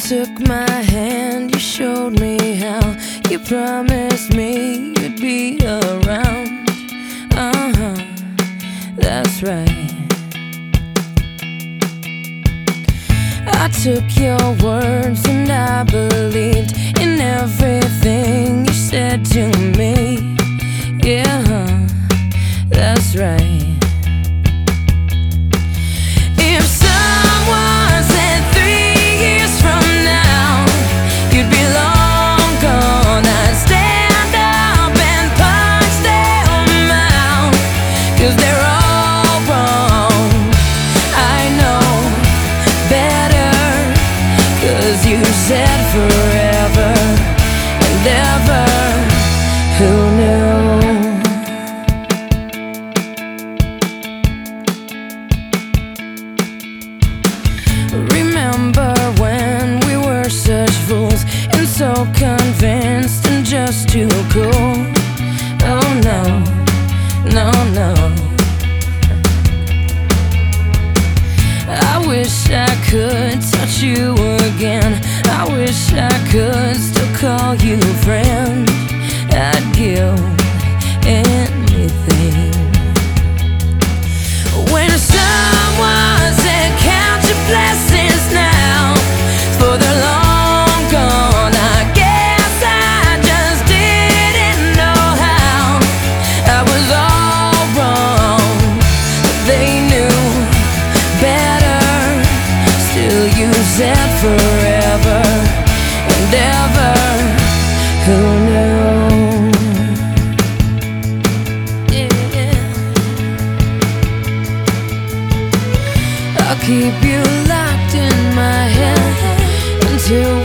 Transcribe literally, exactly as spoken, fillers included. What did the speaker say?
took my hand, you showed me how. You promised me you'd be around. Uh-huh, that's right. I took your words and I believed in everything you said to me. Yeah, that's right. If someone said three years from now you'd be long gone, I'd stand up and punch them out, 'cause they're all wrong. I know better, 'cause you said forever and ever. Who knew? Remember when we were such fools and so convinced and just too cool? Oh no, no, no. I wish I could touch you again. I wish I could still call you friend. I'd give anything. When someone said count your blessings now, for they're long gone, I guess I just didn't know how. I was all wrong, but they knew better. Still you said forever and ever. Who knew? I'll keep you locked in my head until